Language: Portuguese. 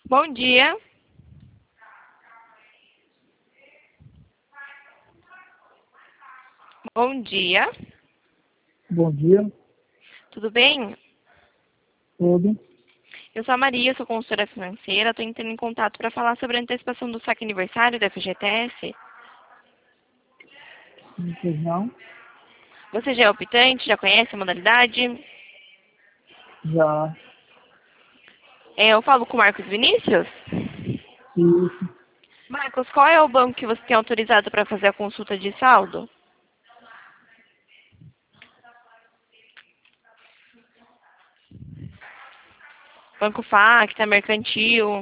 Bom dia. Bom dia. Bom dia, Tudo bem? tudo. Eu sou a Maria, sou consultora financeira. Estou entrando em contato para falar sobre a antecipação do saque aniversário da FGTS. Não, Você já é optante? Já conhece a modalidade? já, Eu falo com o Marcos Vinícius. isso, Marcos, qual é o banco que você tem autorizado para fazer a consulta de saldo? Banco Facta, Mercantil.